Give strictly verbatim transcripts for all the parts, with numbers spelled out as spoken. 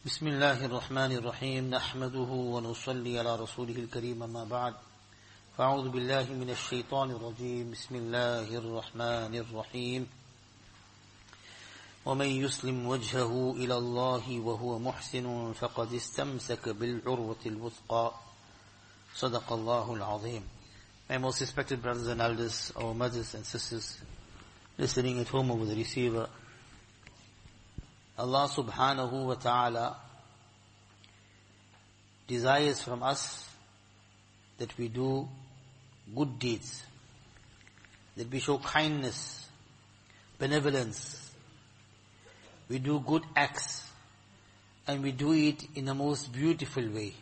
بسم الله الرحمن الرحيم نحمده ونصلي على رسوله الكريم أما بعد فأعوذ بالله من الشيطان الرجيم بسم الله الرحمن الرحيم ومن يسلم وجهه إلى الله وهو محسن فقد استمسك بالعروة الوثقى صدق الله العظيم. My most respected brothers and elders, our mothers and sisters listening at home over the receiver, Allah subhanahu wa ta'ala desires from us that we do good deeds, that we show kindness, benevolence, we do good acts, and we do it in the most beautiful way.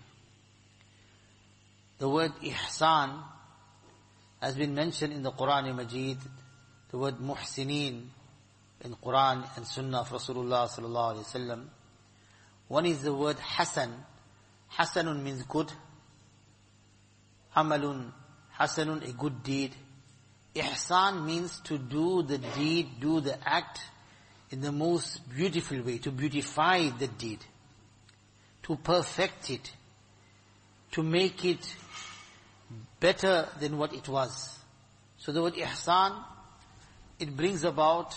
The word ihsan has been mentioned in the Quran al-Majid, the word muhsineen, in Quran and Sunnah of Rasulullah sallallahu alaihi wasallam. One is the word hasan. Hasanun means good. Amalun, hasanun, a good deed. Ihsan means to do the deed, do the act in the most beautiful way, to beautify the deed, to perfect it, to make it better than what it was. So the word ihsan, it brings about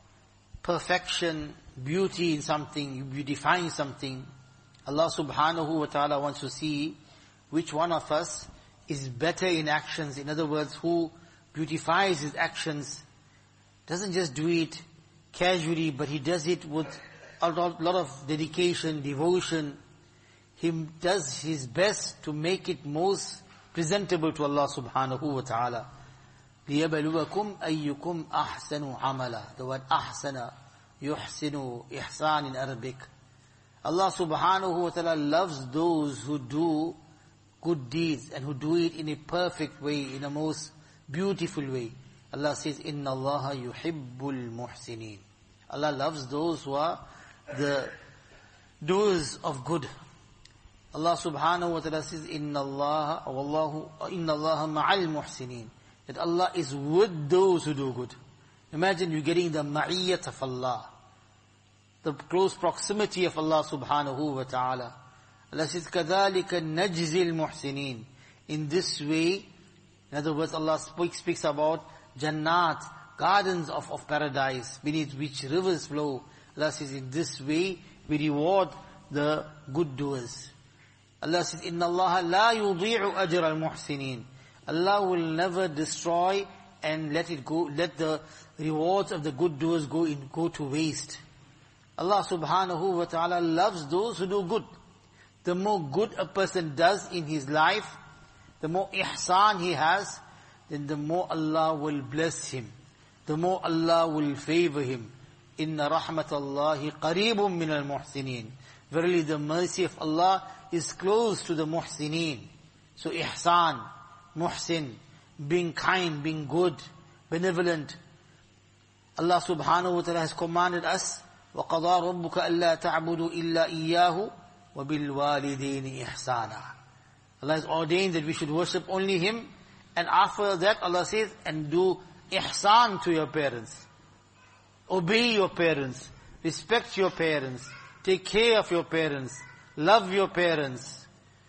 perfection, beauty in something, beautifying something. Allah subhanahu wa ta'ala wants to see which one of us is better in actions. In other words, who beautifies his actions, doesn't just do it casually, but he does it with a lot of dedication, devotion. He does his best to make it most presentable to Allah subhanahu wa ta'ala. لِيَبَلُوَكُمْ أَيُّكُمْ أَحْسَنُ عَمَلًا. The word ahsana, yuhsinu, ihsan in Arabic. Allah subhanahu wa ta'ala loves those who do good deeds and who do it in a perfect way, in a most beautiful way. Allah says, إِنَّ اللَّهَ يُحِبُّ الْمُحْسِنِينَ. Allah loves those who are the doers of good. Allah subhanahu wa ta'ala says, إِنَّ اللَّهَ وَاللَّهُ إِنَّ اللَّهَ مَعَ الْمُحْسِنِينَ. That Allah is with those who do good. Imagine you getting the ma'iyyat of Allah, the close proximity of Allah subhanahu wa ta'ala. Allah says, كَذَلِكَ نَجْزِي الْمُحْسِنِينَ. In this way, in other words, Allah speaks, speaks about Jannat, gardens of, of paradise, beneath which rivers flow. Allah says, in this way, we reward the good doers. Allah says, إِنَّ اللَّهَ لَا يُضِيعُ أَجْرَ الْمُحْسِنِينَ. Allah will never destroy and let it go, let the rewards of the good doers go in, go to waste. Allah subhanahu wa ta'ala loves those who do good. The more good a person does in his life, the more ihsan he has, then the more Allah will bless him. The more Allah will favor him. Inna rahmatallahi qareebun min al-muhsinin. Verily the mercy of Allah is close to the muhsinin. So ihsan, muhsin, being kind, being good, benevolent. Allah subhanahu wa ta'ala has commanded us, وَقَضَى رَبُّكَ أَلَّا تَعْبُدُوا إِلَّا إِيَّاهُ وَبِالْوَالِدَيْنِ إِحْسَانًا. Allah has ordained that we should worship only Him, and after that Allah says, and do ihsan to your parents. Obey your parents, respect your parents, take care of your parents, love your parents.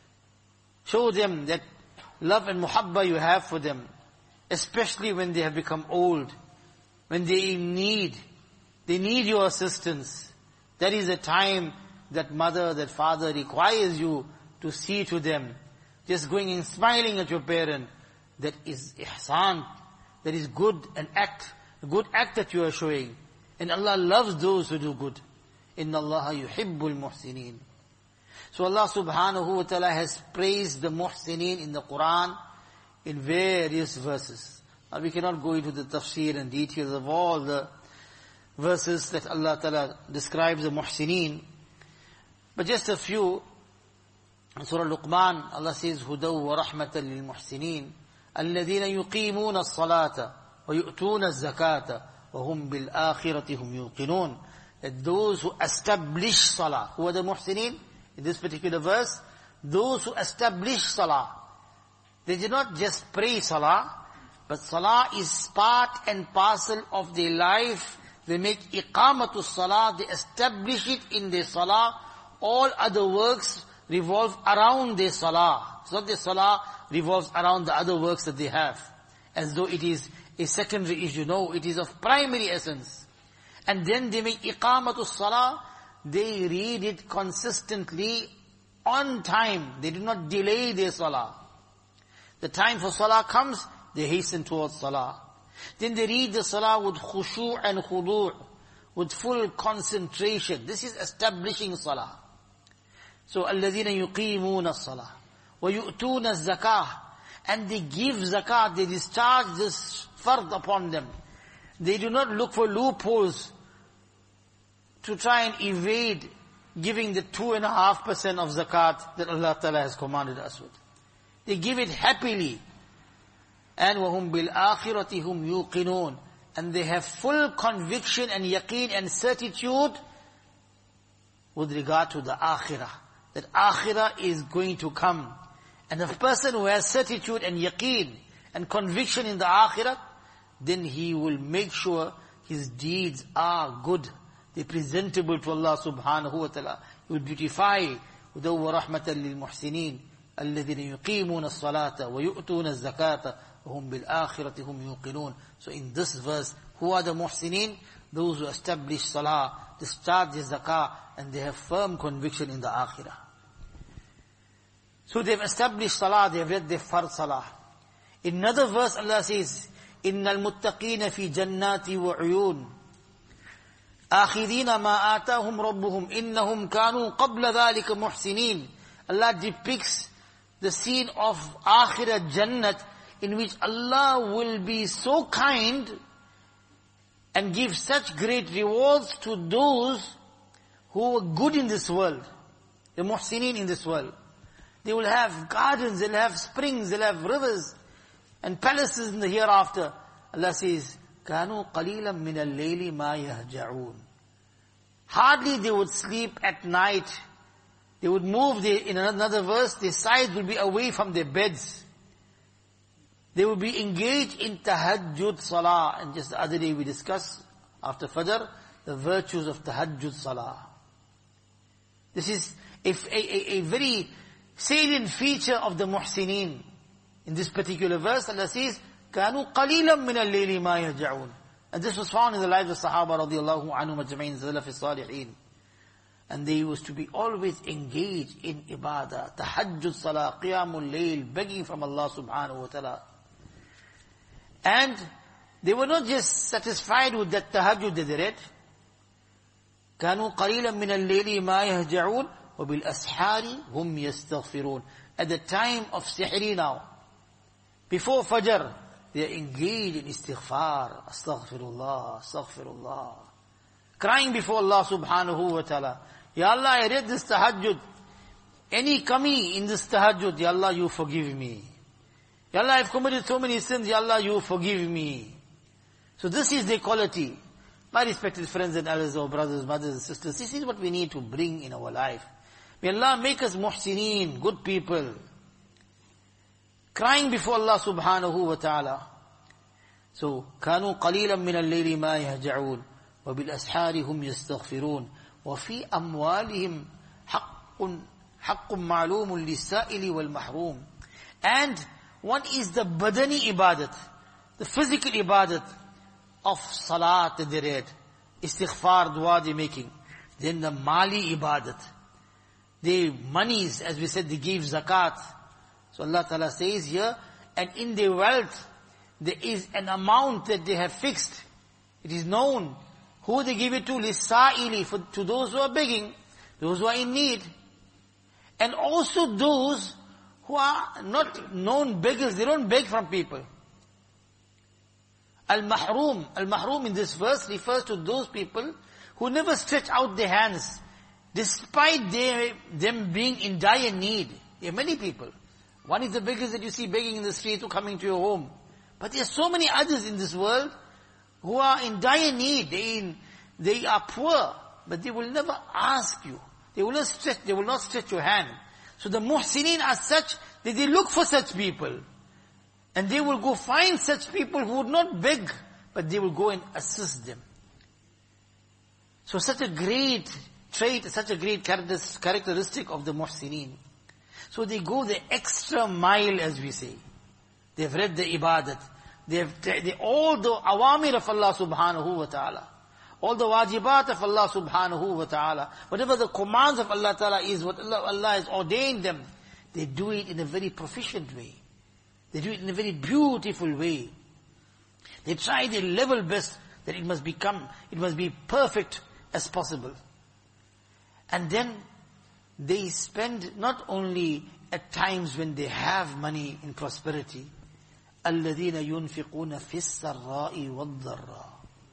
Show them that love and muhabba you have for them, especially when they have become old, when they in need, they need your assistance. That is the time that mother, that father requires you to see to them. Just going and smiling at your parent, that is ihsan, that is good, an act, a good act that you are showing. And Allah loves those who do good. Inna Allaha yuhibbul muhsinin. So Allah subhanahu wa ta'ala has praised the muhsinin in the Quran in various verses. Now we cannot go into the tafsir and details of all the verses that Allah ta'ala describes the muhsinin. But just a few. In Surah Luqman, Allah says, هُدَوْ وَرَحْمَةً لِلْمُحْسِنِينَ الَّذِينَ يُقِيمُونَ الصَّلَاةَ وَيُؤْتُونَ الزَّكَاةَ وَهُمْ بِالْآخِرَةِ هُمْ يُوقِنُونَ. That those who establish salah, who are the muhsinin? In this particular verse, those who establish salah. They did not just pray salah, but salah is part and parcel of their life. They make iqamatus salah, they establish it in their salah. all other works revolve around their salah. It's not their salah revolves around the other works that they have, as though it is a secondary issue. No, it is of primary essence. And then they make iqamatus salah, they read it consistently on time. They do not delay their salah. The time for salah comes, they hasten towards salah. Then they read the salah with khushu' and khudu', with full concentration. This is establishing salah. So, الَّذِينَ يُقِيمُونَ الصَّلَاةِ وَيُؤْتُونَ الزَّكَاةِ, and they give zakat, they discharge this fard upon them. They do not look for loopholes to try and evade giving the two and a half percent of zakat that Allah Ta'ala has commanded us with. They give it happily. And وَهُمْ بِالْآخِرَةِ هُمْ يُوقِنُونَ, and they have full conviction and yaqeen and certitude with regard to the akhirah. That akhirah is going to come. And a person who has certitude and yaqeen and conviction in the akhirah, then he will make sure his deeds are good. They're presentable to Allah subhanahu wa ta'ala. He will beautify with وَرَحْمَةً لِلْمُحْسِنِينَ الَّذِينَ يُقِيمُونَ الصَّلَاةَ وَيُؤْتُونَ الزَّكَاةَ وَهُمْ بِالْآخِرَةِ هُمْ يُوقِنُونَ. So in this verse, who are the muhsinin? Those who establish salah, discharge the zakah, and they have firm conviction in the akhirah. So they've established salah, they've read their fard salah. In another verse, Allah says, إِنَّ الْمُتَّقِينَ فِي جَنَّاتِ وَعُيُونَ آخِذِينَ مَا آتَاهُمْ رَبُّهُمْ إِنَّهُمْ كَانُوا قَبْلَ ذَلِكَ مُحْسِنِينَ. Allah depicts the scene of Akhirah Jannat, in which Allah will be so kind and give such great rewards to those who were good in this world, the muhsinin in this world. They will have gardens, they'll have springs, they'll have rivers and palaces in the hereafter. Allah says, كَانُوا قَلِيلًا مِنَ اللَّيْلِ مَا يَهْجَعُونَ. Hardly they would sleep at night. They would move, their, in another verse, their sides would be away from their beds. They would be engaged in tahajjud salah. And just the other day we discussed, after Fajr, the virtues of tahajjud salah. This is a, a, a very salient feature of the muhsinin. In this particular verse, Allah says, كَانُوا قَلِيلًا مِنَ اللَّيْلِ مَا يَهْجَعُونَ. And this was found in the lives of Sahaba radiallahu anhum ajma'in, Salaf al-Salihin. And they used to be always engaged in ibadah, tahajjud salah, qiyamul layl, begging from Allah subhanahu wa ta'ala. And they were not just satisfied with that tahajjud that they read. كَانُوا قَلِيلًا مِنَ اللَّيْلِ مَا يَهْجَعُونَ وَبِالْأَسْحَارِ هُمْ يَسْتَغْفِرُونَ. At the time of sihri now, before Fajr, they are engaged in istighfar, astaghfirullah, astaghfirullah. Crying before Allah subhanahu wa ta'ala. Ya Allah, I read this tahajjud. Any kami in this tahajjud, Ya Allah, you forgive me. Ya Allah, I've committed so many sins, Ya Allah, you forgive me. So this is the quality. My respected friends and elders, or brothers, mothers and sisters, this is what we need to bring in our life. May Allah make us muhsineen, good people. Crying before Allah subhanahu wa ta'ala. So, كَانُوا قَلِيلًا مِنَ اللَّيْلِ مَا يَهْجَعُونَ وَبِالْأَسْحَارِ هُمْ يَسْتَغْفِرُونَ وَفِي أَمْوَالِهِمْ حَقٌّ حَقٌّ مَعْلُومٌ لِلسَّائِلِ وَالْمَحْرُومِ. And one is the badani ibadat, the physical ibadat of salat that they read, istighfar, dua they making. Then the mali ibadat, the monies, as we said, they give zakat. So Allah Ta'ala says here, and in their wealth, there is an amount that they have fixed. It is known. Who they give it to? Lisa'ili, for to those who are begging, those who are in need. And also those who are not known beggars, they don't beg from people. Al-Mahroom, Al-Mahroom in this verse refers to those people who never stretch out their hands, despite they, them being in dire need. There are many people. One is the beggars that you see begging in the street or coming to your home. But there are so many others in this world who are in dire need. They, in, they are poor, but they will never ask you. They will not stretch, they will not stretch your hand. So the muhsinin are such that they look for such people. And they will go find such people who would not beg, but they will go and assist them. So such a great trait, such a great characteristic of the muhsineen. So they go the extra mile, as we say. They've read the ibadat. They've, they, all the awamir of Allah subhanahu wa ta'ala. All the wajibat of Allah subhanahu wa ta'ala. Whatever the commands of Allah ta'ala is, what Allah, Allah has ordained them, they do it in a very proficient way. They do it in a very beautiful way. They try their level best that it must become, it must be perfect as possible. And then they spend not only at times when they have money in prosperity, الَّذِينَ يُنْفِقُونَ فِي السَّرَّاءِ وَالضَّرَّاءِ.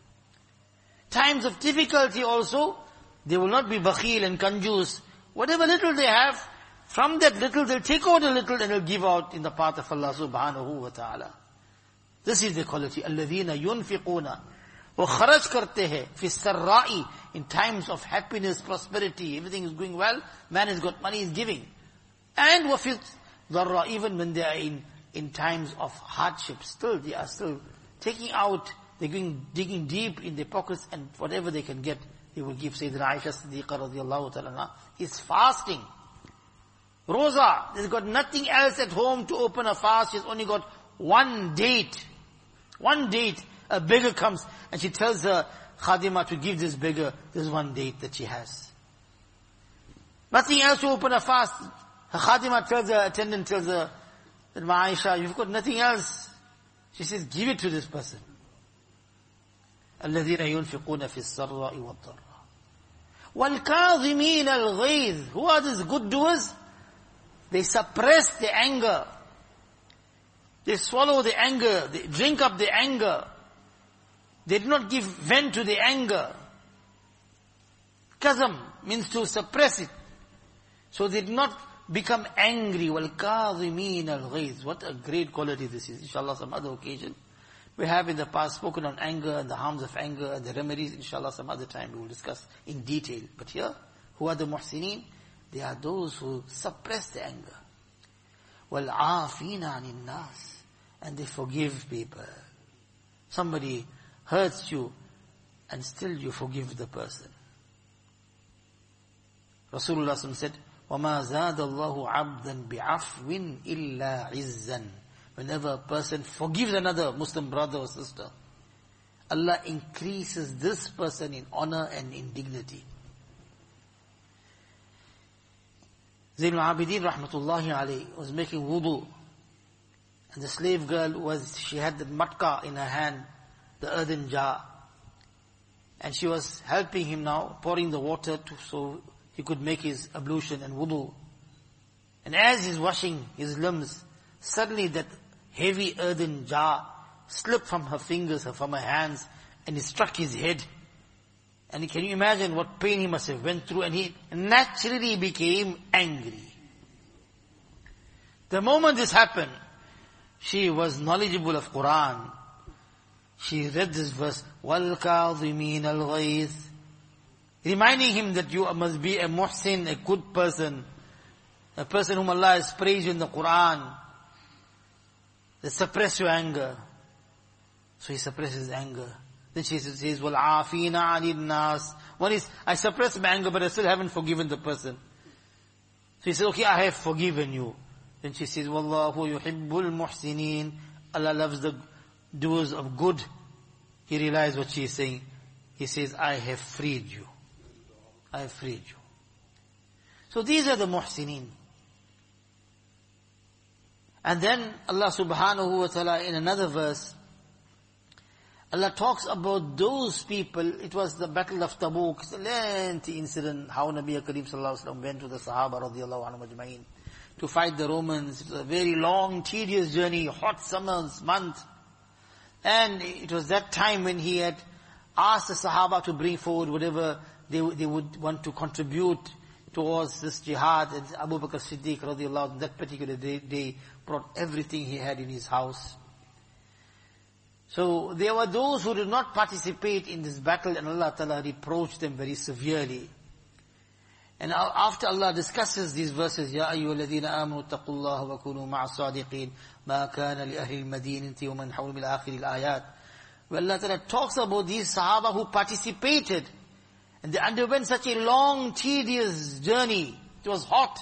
Times of difficulty also, they will not be bakhil and kanjus. Whatever little they have, from that little they'll take out a little and they'll give out in the path of Allah subhanahu wa ta'ala. This is the quality. الَّذِينَ يُنْفِقُونَ. वो खर्च करते हैं फिर सर्राई, in times of happiness, prosperity, everything is going well, man has got money, is giving. And وَفِي ضَرَّا, even when they are in, in times of hardship, still they are still taking out, they're going, digging deep in their pockets, and whatever they can get, they will give. Sayyidina Aisha Siddiqa radiallahu ta'ala is fasting. Rosa, there's got nothing else at home to open a fast, she's only got one date. One date. A beggar comes and she tells her khadima to give this beggar this one date that she has. Nothing else to open a fast. Her khadima tells her, attendant tells her, that Aisha, you've got nothing else. She says, give it to this person. الَّذِينَ يُنْفِقُونَ فِي السَّرَّاءِ وَالضَّرَّاءِ وَالْكَاظِمِينَ الْغَيْظِ. Who are these good doers? They suppress the anger. They swallow the anger. They drink up the anger. They do not give vent to the anger. Kazam means to suppress it. So they do not become angry. وَالْكَاظِمِينَ الْغَيْظِ. What a great quality this is. Inshallah, some other occasion. We have in the past spoken on anger and the harms of anger and the remedies. Inshallah, some other time we will discuss in detail. But here, who are the muhsineen? They are those who suppress the anger. وَالْعَافِينَ عَنِ النَّاسِ. And they forgive people. Somebody hurts you and still you forgive the person. Rasulullah said, وَمَا زَادَ اللَّهُ عَبْدًا بِعَفْوٍ إِلَّا عِزًّا. Whenever a person forgives another Muslim brother or sister, Allah increases this person in honor and in dignity. Zayn al-Abidin rahmatullahi alayhi was making wudu, and the slave girl was, she had the matka in her hand, the earthen jar, and she was helping him now, pouring the water to, so he could make his ablution and wudu. And as he's washing his limbs, suddenly that heavy earthen jar slipped from her fingers, from her hands, and it struck his head. And can you imagine what pain he must have went through? And he naturally became angry. The moment this happened, she was knowledgeable of Quran. She read this verse, وَالْكَاظِمِينَ الْغَيْظِ, reminding him that you must be a muhsin, a good person, a person whom Allah has praised in the Quran, that suppress your anger. So he suppresses anger. Then she says, وَالْعَافِينَ عَنِ النَّاسِ. One is, I suppress my anger, but I still haven't forgiven the person. So he says, okay, I have forgiven you. Then she says, وَاللَّهُ يُحِبُّ الْمُحْسِنِينَ. Allah loves the doers of good. He realized what she is saying. He says, I have freed you. I have freed you. So these are the muhsineen. And then Allah subhanahu wa ta'ala in another verse, Allah talks about those people. It was the battle of Tabuk. It's a lengthy incident, how Nabi Kareem sallallahu alaihi wasallam went to the Sahaba radiallahu anhu ajma'in to fight the Romans. It was a very long, tedious journey, hot summers, month. And it was that time when he had asked the Sahaba to bring forward whatever they, they would want to contribute towards this jihad. And Abu Bakr Siddiq radiallahu anhu, that particular day, day brought everything he had in his house. So there were those who did not participate in this battle, and Allah Ta'ala reproached them very severely. And after Allah discusses these verses, يَا أَيُّهَا الَّذِينَ آمَنُوا اتَّقُوا اللَّهَ وَكُونُوا مَعَ الصَّادِقِينَ مَا كَانَ لِأَهْلِ الْمَدِينَةِ وَمَنْ حَوْلَهُمْ إِلَى آخِرِ الْآيَاتِ. Where Allah Ta'ala talks about these Sahaba who participated, And they underwent such a long, tedious journey. It was hot.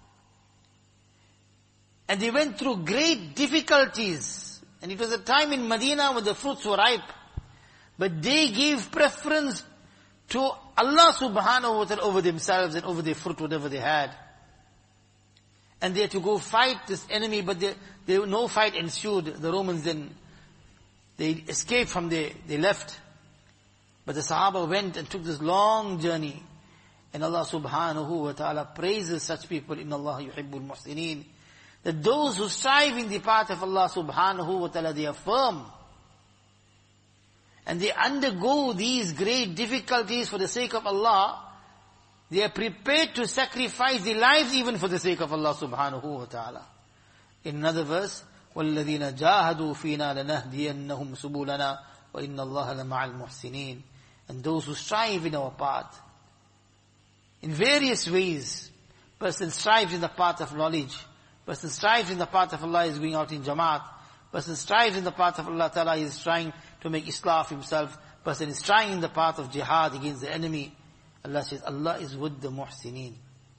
And they went through great difficulties. And it was a time in Medina when the fruits were ripe. But they gave preference to Allah subhanahu wa ta'ala over themselves and over their fruit, whatever they had. And they had to go fight this enemy, but they, they, no fight ensued. The Romans then, they escaped from there, they left. But the Sahaba went and took this long journey. And Allah subhanahu wa ta'ala praises such people, in Allah yuhibbul muhsineen. That those who strive in the path of Allah subhanahu wa ta'ala, they are firm. And they undergo these great difficulties for the sake of Allah. They are prepared to sacrifice their lives even for the sake of Allah subhanahu wa ta'ala. In another verse, وَالَّذِينَ جَاهَدُوا فِينَا لَنَهْدِيَنَّهُمْ سُبُولَنَا وَإِنَّ اللَّهَ لَمَعَ الْمُحْسِنِينَ. And those who strive in our path, in various ways. Person strives in the path of knowledge. Person strives in the path of Allah, is going out in Jamaat. Person strives in the path of Allah Ta'ala, is trying to make Islah of himself. Person is trying in the path of jihad against the enemy. Allah says, Allah is with the muhsineen.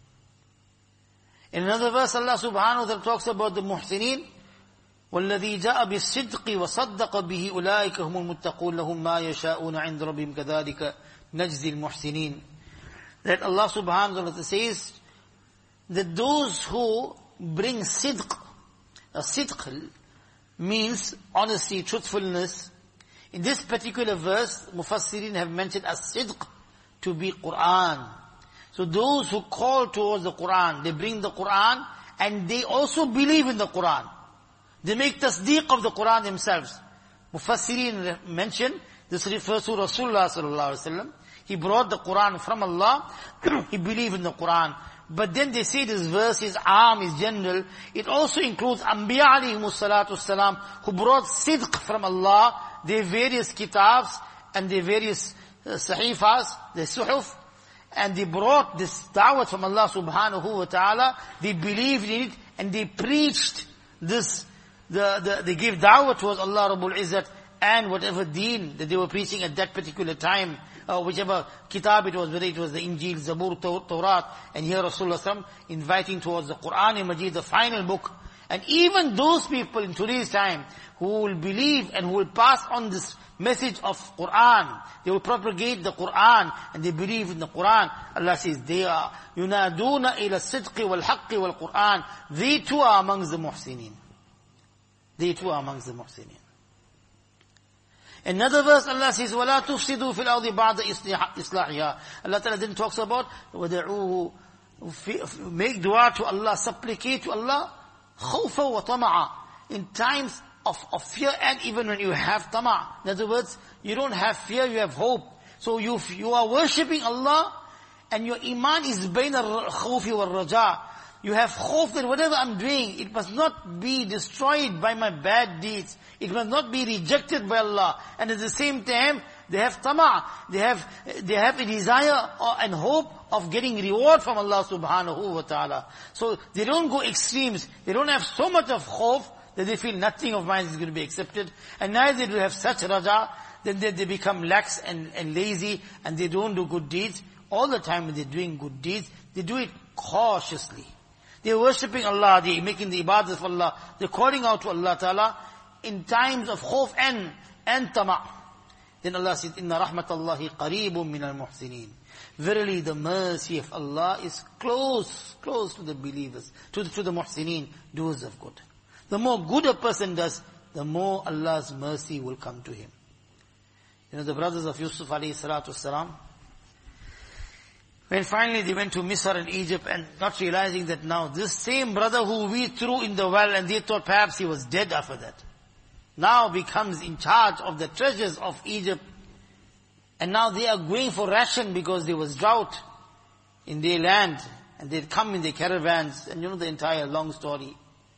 In another verse, Allah subhanahu wa ta'ala talks about the muhsineen. وَالَّذِي جَاءَ بِالصِّدْقِ وَصَدَّقَ بِهِ أُولَٰئِكَ هُمُ الْمُتَّقُونَ لَهُمْ مَا يَشَاءُونَ عِنْدَ رَبِّهِمْ كَذَٰلِكَ نَجْزِي الْمُحْسِنِينَ. That Allah subhanahu wa ta'ala says that those who bring sidq, a sidq means honesty, truthfulness. In this particular verse, Mufassirin have mentioned as sidq to be Quran. So those who call towards the Quran, they bring the Quran and they also believe in the Quran. They make tasdeeq of the Quran themselves. Mufassirin mention, this refers to Rasulullah sallallahu alaihi wasallam. He brought the Quran from Allah. He believed in the Quran. But then they say this verse is aam, is general. It also includes Anbiya alayhimus salatu salam, who brought sidq from Allah, their various kitabs and their various uh, sahifas, the suhuf, and they brought this da'wah from Allah subhanahu wa ta'ala. They believed in it and they preached this, the, the, they gave da'wah towards Allah Rabbul Izzat and whatever deen that they were preaching at that particular time. Uh, whichever kitab it was, whether it was the Injil, Zabur, Tawrat, and here Rasulullah inviting towards the Quran Majid, the final book. And even those people in today's time who will believe and who will pass on this message of Quran, they will propagate the Quran and they believe in the Quran. Allah says, they are yunaduna ila sidqi wal haqqi wal Quran. They too are amongst the muhsinin. They too are amongst the muhsinin. Another verse, Allah says, وَلَا تُفْسِدُوا فِي الْأَرْضِ بَعْدَ إِصْلَاحِهَا. Allah Ta'ala then talks about, وَدَعُوهُ, make dua to Allah, supplicate to Allah, خَوْفًا وَطَمَعًا. In times of, of fear and even when you have tama'. In other words, you don't have fear, you have hope. So you, you are worshipping Allah and your iman is بَيْنَ الْخَوْفِ وَالرَّجَاءِ. You have hope that whatever I'm doing, it must not be destroyed by my bad deeds. It must not be rejected by Allah. And at the same time, they have tama'. They have, they have a desire and hope of getting reward from Allah subhanahu wa ta'ala. So they don't go extremes. They don't have so much of hope that they feel nothing of mine is going to be accepted. And neither do they have such raja, then they, they become lax and, and lazy and they don't do good deeds. All the time when they're doing good deeds, they do it cautiously. They're worshipping Allah, they're making the ibadah of Allah, they're calling out to Allah Ta'ala in times of khawf and, and tama'. Then Allah says, Inna rahmatallahi qareebun min al-muhsinin. Verily the mercy of Allah is close, close to the believers, to the, to the muhsinin, doers of good. The more good a person does, the more Allah's mercy will come to him. You know, the brothers of Yusuf alayhi salatu salam, when finally they went to Misr and Egypt and not realizing that now this same brother who we threw in the well and they thought perhaps he was dead after that, now becomes in charge of the treasures of Egypt. And now they are going for ration because there was drought in their land and they'd come in their caravans and you know the entire long story.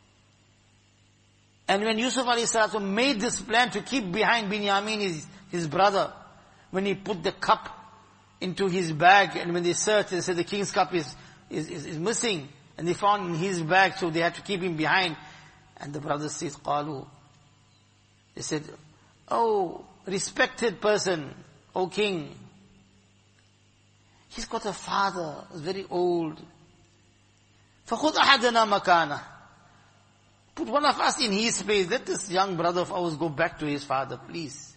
And when Yusuf alayhi salatu made this plan to keep behind Binyamin, his, his brother, when he put the cup into his bag, and when they searched, they said the king's cup is, is, is, is missing, and they found in his bag, so they had to keep him behind. And the brothers said, Qalu. They said, oh, respected person, O king, He's got a father, who's very old. فَخُذْ أَحَدَنَا مَكَانَهُ. Put one of us in his place. Let this young brother of ours go back to his father, please.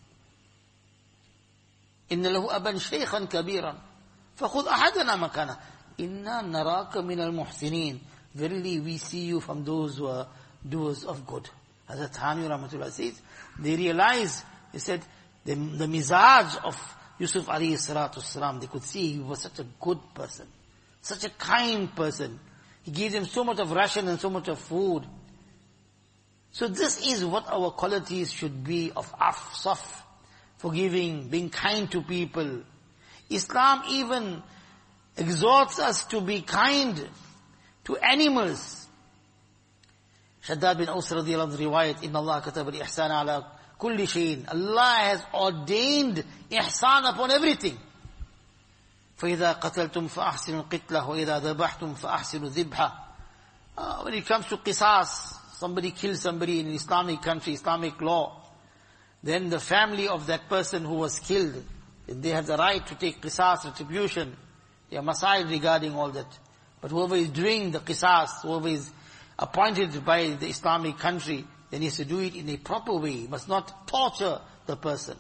إِنَّ لَهُ أَبًا شَيْخًا كَبِيرًا فَخُذْ أَحَدَنَا مَكَانَهُ إِنَّا نَرَاكَ مِنَ الْمُحْسِنِينَ. Verily we see you from those who are doers of good. Hazrat Thani Rahmatullah says, they realized, he said, the, the mizaj of Yusuf alayhi salatu salam, they could see he was such a good person, such a kind person. He gave them so much of ration and so much of food. So this is what our qualities should be of afsaf, forgiving, being kind to people. Islam even exhorts us to be kind to animals. Shaddad bin Aus radiyallahu anhu riwayat, Inna Allah kataba al-ihsan ala kulli shayin. Allah has ordained ihsan upon everything. فَإِذَا قَتَلْتُمْ فَأَحْسِنُوا الْقِتْلَةَ وَإِذَا ذَبَحْتُمْ فَأَحْسِنُوا الذِّبْحَةَ. Uh, when it comes to qisas, somebody kills somebody in an Islamic country, Islamic law, then the family of that person who was killed, they have the right to take qisas, retribution. They are masail regarding all that. But whoever is doing the qisas, whoever is appointed by the Islamic country, then he has to do it in a proper way. He must not torture the person.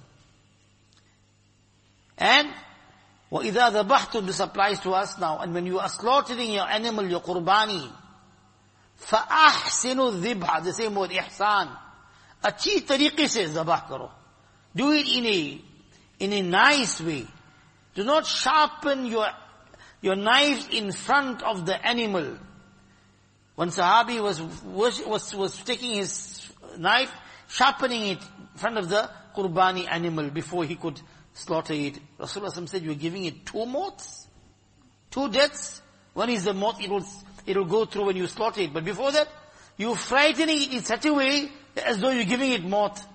And وَإِذَا ذَبَحْتُمْ, this applies to us now. And when you are slaughtering your animal, your qurbani, فَأَحْسِنُوا الذِّبْحَ, the same word, ihsan. Achhi tariqe se zabah karo. Do it in a, in a nice way. Do not sharpen your, your knives in front of the animal. One Sahabi was, was, was taking his knife, sharpening it in front of the qurbani animal before he could slaughter it. Rasulullah said, you are giving it two mouths, two deaths. One is the mouth, it will, it will go through when you slaughter it. But before that, you're frightening it in such a way as though you're giving it mouth.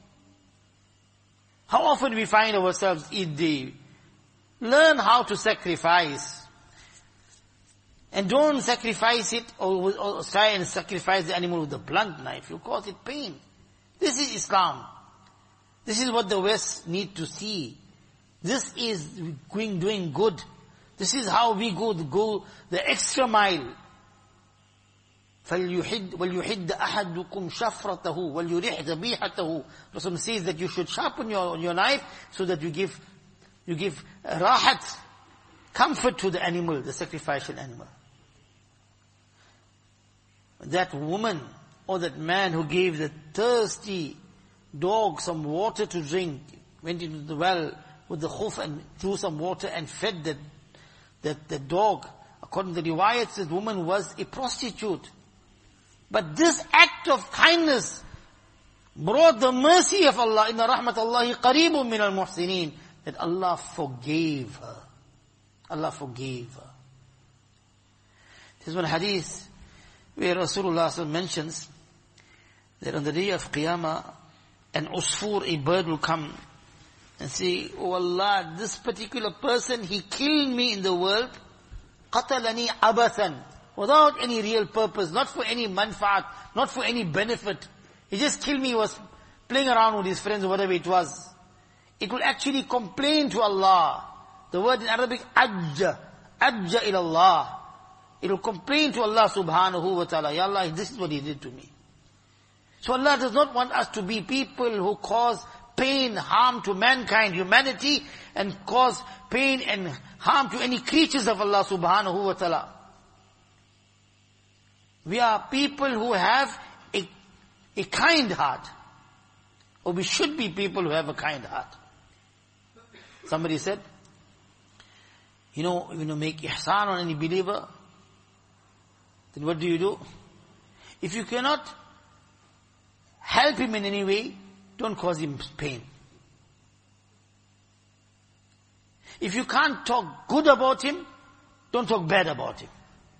How often we find ourselves in the, learn how to sacrifice. And don't sacrifice it or, or try and sacrifice the animal with a blunt knife. You cause it pain. This is Islam. This is what the West need to see. This is going, doing good. This is how we go, go the extra mile. فَلْيُحِدْ وَلْيُحِدَّ أَحَدُكُمْ شَفْرَتَهُ وَلْيُرِحْ ذَبِيحَتَهُ. Rasul says that you should sharpen your, your knife so that you give, you give rahat, comfort to the animal, the sacrificial animal. That woman or that man who gave the thirsty dog some water to drink, went into the well with the khuf and drew some water and fed that, that, that dog. According to the riwayat, this woman was a prostitute. But this act of kindness brought the mercy of Allah. Inna rahmatallahi qareebun min al-muhsinin. That Allah forgave her. Allah forgave her. There's one hadith where Rasulullah mentions that on the day of Qiyamah, an usfur, a bird, will come and say, oh Allah, this particular person, he killed me in the world, qatalani abathan, without any real purpose, not for any manfaat, not for any benefit. He just killed me, he was playing around with his friends or whatever it was. It will actually complain to Allah. The word in Arabic, ajja, ajja ilallah. It will complain to Allah subhanahu wa ta'ala, Ya Allah, this is what he did to me. So Allah does not want us to be people who cause pain, harm to mankind, humanity, and cause pain and harm to any creatures of Allah subhanahu wa ta'ala. We are people who have a, a kind heart. Or we should be people who have a kind heart. Somebody said, you know, you know, make ihsan on any believer, then what do you do? If you cannot help him in any way, don't cause him pain. If you can't talk good about him, don't talk bad about him.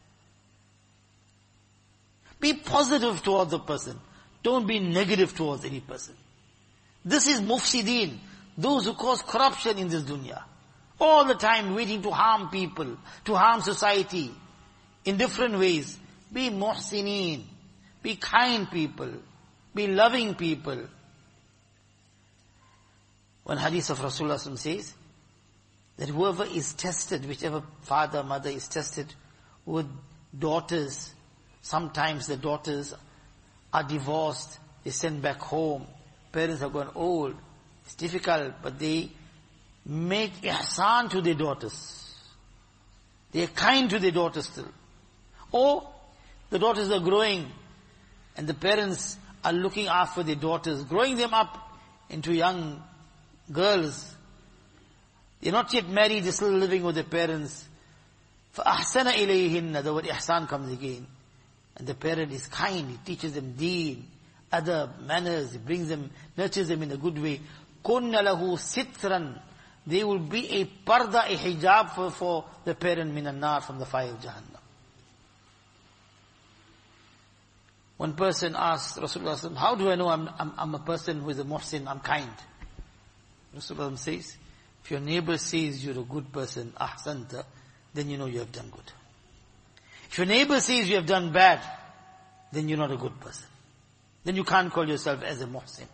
Be positive towards the person. Don't be negative towards any person. This is mufsideen, those who cause corruption in this dunya. All the time waiting to harm people, to harm society, in different ways. Be muhsineen, be kind people, be loving people. One hadith of Rasulullah says, that whoever is tested, whichever father, mother is tested with daughters, sometimes the daughters are divorced, they send back home, parents have gone old, it's difficult, but they make ihsan to their daughters. They are kind to their daughters still. Or the daughters are growing and the parents are looking after their daughters, growing them up into young girls. They're not yet married, they're still living with their parents. فَأَحْسَنَ إِلَيْهِنَّ, the word ihsan comes again. And the parent is kind, he teaches them deen, other manners, he brings them, nurtures them in a good way. كُنَّ لَهُ سِتْرًا, they will be a parda, a hijab for, for the parent min an-nar, from the fire of Jahannam. One person asked Rasulullah, how do I know I'm, I'm, I'm a person who is a muhsin, I'm kind? Rasulullah says, if your neighbor says you're a good person, ahsanta, then you know you have done good. If your neighbor says you have done bad, then you're not a good person. Then you can't call yourself as a muhsin.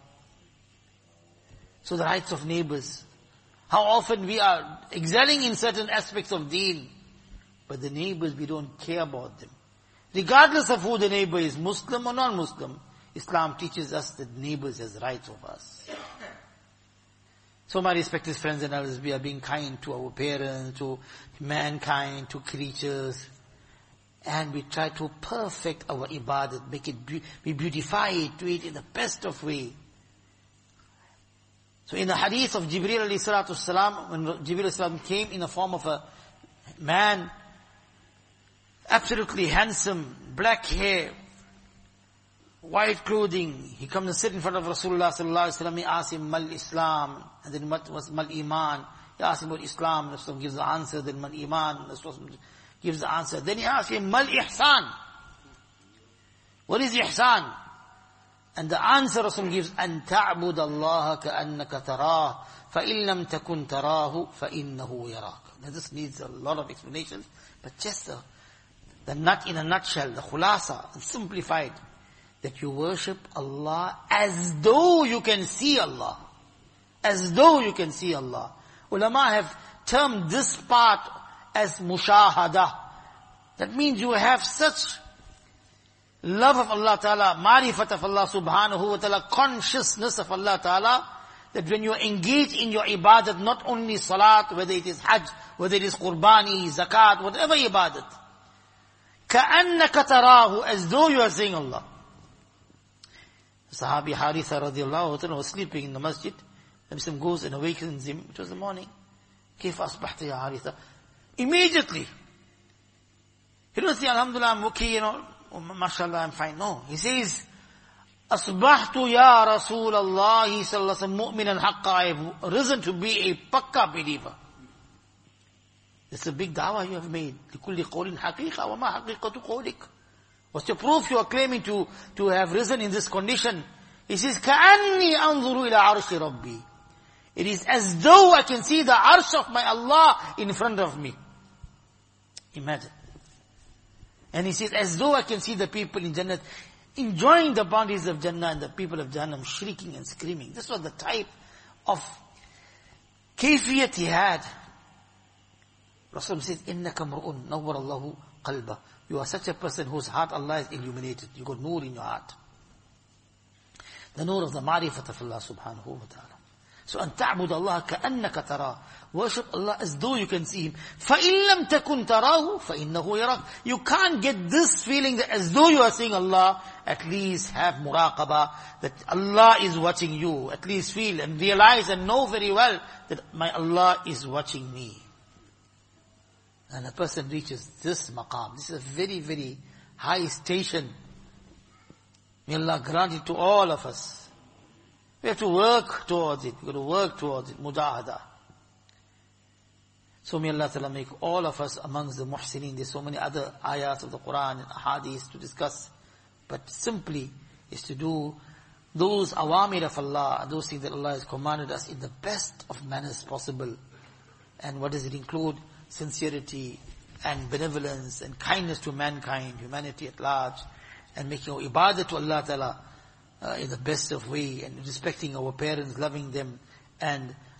So the rights of neighbors, how often we are excelling in certain aspects of deen, but the neighbors, we don't care about them. Regardless of who the neighbor is, Muslim or non-Muslim, Islam teaches us that neighbors has rights of us. So my respected friends and others, we are being kind to our parents, to mankind, to creatures, and we try to perfect our ibadat, make it, be- we beautify it, do it in the best of way. So in the hadith of Jibreel alayhi salatu salam, when Jibreel alayhi salam came in the form of a man, absolutely handsome, black hair, white clothing, he comes and sits in front of Rasulullah sallallahu alaihi wasallam, he asks him, Mal Islam, and then what was Mal Iman? He asks him about Islam, Rasulullah gives the answer, then Mal Iman, Rasulullah gives the answer. Then he asks him, Mal Ihsan? What is Ihsan? And the answer Rasulullah gives, An ta'bud Allah ka'annaka tarah, fa'in lam takun tarahu, fa'innahu yarak. Now this needs a lot of explanations, but just the, the nut in a nutshell, the khulasa, simplified, that you worship Allah as though you can see Allah. As though you can see Allah. Ulama have termed this part as mushahada. That means you have such love of Allah Ta'ala, marifat of Allah Subhanahu wa Ta'ala, consciousness of Allah Ta'ala, that when you engage in your ibadat, not only salat, whether it is hajj, whether it is qurbani, zakat, whatever ibadat, ka'annaka tarahu, as though you are seeing Allah. Sahabi Haritha radiallahu anhu was sleeping in the masjid. The Muslim goes and awakens him. It was the morning. كيف أصبحت يا Haritha? Immediately. He don't say, Alhamdulillah, I'm okay, you know, oh, mashallah, I'm fine. No. He says, أصبحت يا رسول الله صلى الله عليه وسلم مؤمنا حقا. I have risen to be a pakka believer. It's a big dawah you have made. لكل قول حقيقة وما حقيقة قولك. What's your proof you are claiming to, to have risen in this condition? He says, كَأَنِّي أَنظُرُ إِلَىٰ عَرْشِ رَبِّي. It is as though I can see the arsh of my Allah in front of me. Imagine. And he says, as though I can see the people in Jannah enjoying the bounties of Jannah and the people of Jahannam shrieking and screaming. This was the type of kayfiyat he had. Rasul says, إِنَّكَ مْرُؤٌ نَوَّرَ اللَّهُ قَلْبَهُ. You are such a person whose heart Allah has illuminated. You got nur in your heart. The nur of the marifat of Allah subhanahu wa ta'ala. So, أن تعبد الله كأنك تراه. Worship Allah as though you can see Him. فَإِن لَمْ تَكُنْ تَرَاهُ فَإِنَّهُ يَرَاكَ. You can't get this feeling that as though you are seeing Allah, at least have muraqabah, that Allah is watching you. At least feel and realize and know very well that my Allah is watching me. And a person reaches this maqam. This is a very, very high station. May Allah grant it to all of us. We have to work towards it. We've got to work towards it. Mujahada. So may Allah Ta'ala make all of us amongst the muhsinin. There's so many other ayats of the Quran and hadiths to discuss. But simply is to do those awamir of Allah, those things that Allah has commanded us in the best of manners possible. And what does it include? Sincerity and benevolence and kindness to mankind, humanity at large, and making our ibadah to Allah Ta'ala uh, in the best of way, and respecting our parents, loving them, and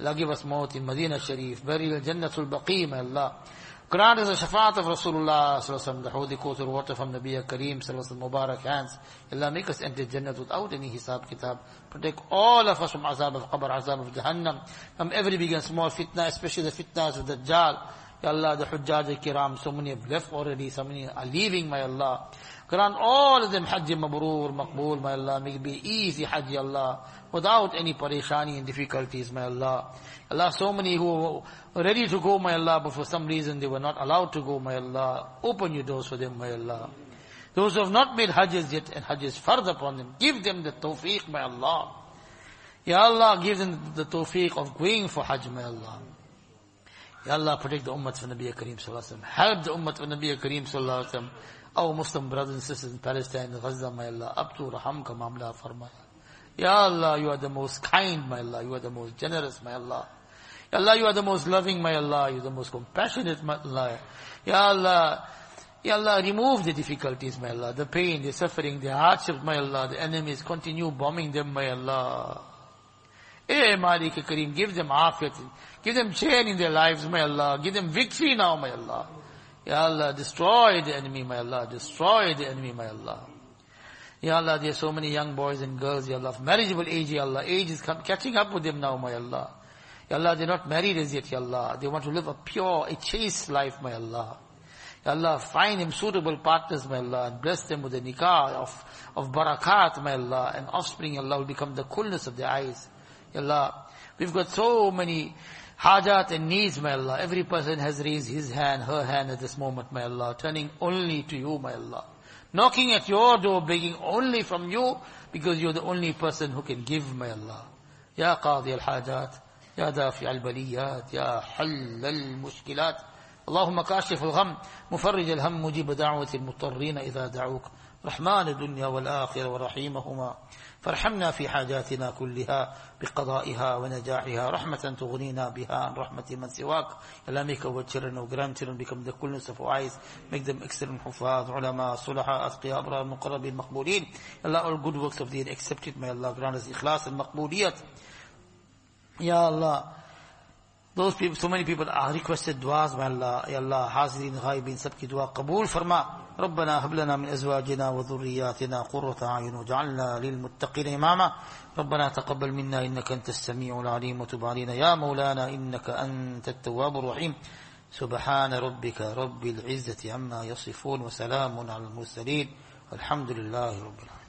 Allah give us maut in Medina Sharif, burial in Jannatul Baqi, may Allah. Grant us the shafaat of Rasulullah sallallahu alaihi wasallam, the holy coat of water from Nabi Kareem sallallahu alaihi wasallam, Mubarak hands. Allah make us enter Jannat without any hisab kitab. Protect all of us from azab of qabr, azab of Jahannam, from every big and small fitna, especially the fitnas of Dajjal. Ya Allah, the Hujjaj Kiram, so many have left already, so many are leaving, my Allah. Grant all of them Hajj Mabrur, Maqbool, my Allah. Make it be easy Hajj, Ya Allah, without any parishani and difficulties, my Allah. Allah, so many who were ready to go, my Allah, but for some reason they were not allowed to go, my Allah. Open your doors for them, my Allah. Those who have not made Hajjs yet, and Hajj is farz upon them, give them the tawfiq, my Allah. Ya Allah, give them the tawfiq of going for Hajj, my Allah. Ya Allah, protect the ummah of Nabi Kareem sallallahu alaihi wasallam. Help the ummah of Nabi Kareem sallallahu alaihi wasallam. Our Muslim brothers and sisters in Palestine, Gaza, my Allah. Up to Raham ka mamla farmaya. Ya Allah, you are the most kind, my Allah. You are the most generous, my Allah. Ya Allah, you are the most loving, my Allah. You are the most compassionate, my Allah. Ya Allah, Ya Allah, remove the difficulties, my Allah. The pain, the suffering, the hardship, my Allah. The enemies continue bombing them, my Allah. Eh, Malik Kareem, give them afiyat. Give them chain in their lives, my Allah. Give them victory now, my Allah. Ya Allah, destroy the enemy, my Allah. Destroy the enemy, my Allah. Ya Allah, there are so many young boys and girls, Ya Allah, of marriageable age, Ya Allah. Age is come, catching up with them now, my Allah. Ya Allah, they're not married as yet, Ya Allah. They want to live a pure, a chaste life, my Allah. Ya Allah, find them suitable partners, my Allah, and bless them with the nikah of, of barakat, my Allah, and offspring, Ya Allah, will become the coolness of their eyes. Ya Allah, we've got so many hajat and needs, my Allah. Every person has raised his hand, her hand at this moment, my Allah, turning only to you, my Allah. Knocking at your door, begging only from you, because you're the only person who can give, my Allah. Ya Qadi al-Hajat, Ya Dafi al-Baliyat, Ya Hall al-Mushkilat. اللهم كاشف الغم مفرج الهم مجيب دعوة المضطرين إذا دعوك رحمن الدنيا والآخرة ورحيمهما فارحمنا في حاجاتنا كلها بقضائها ونجاحها رحمة تغنينا بها عن رحمة من سواك. Allah, make our children, our grandchildren become the coolness of our eyes. Make them excellent حفاظ علماء صلحاء أتقياء أبرار مقربين مقبولين. Allah, all good works of theirs accepted. May Allah grant us ikhlas and maqbuliyat. Ya Allah, those people, so many people are requested du'as, my Allah. Ya Allah, حاضرين غائبين सबकी दुआ कबूल फरमा. ربنا هب لنا من أزواجنا وذرياتنا قرة أعين واجعلنا للمتقين إماما. ربنا تقبل منا إنك أنت السميع العليم وتب علينا يا مولانا إنك أنت التواب الرحيم. سبحان ربك رب العزة عما يصفون وسلام على المرسلين والحمد لله رب العالمين.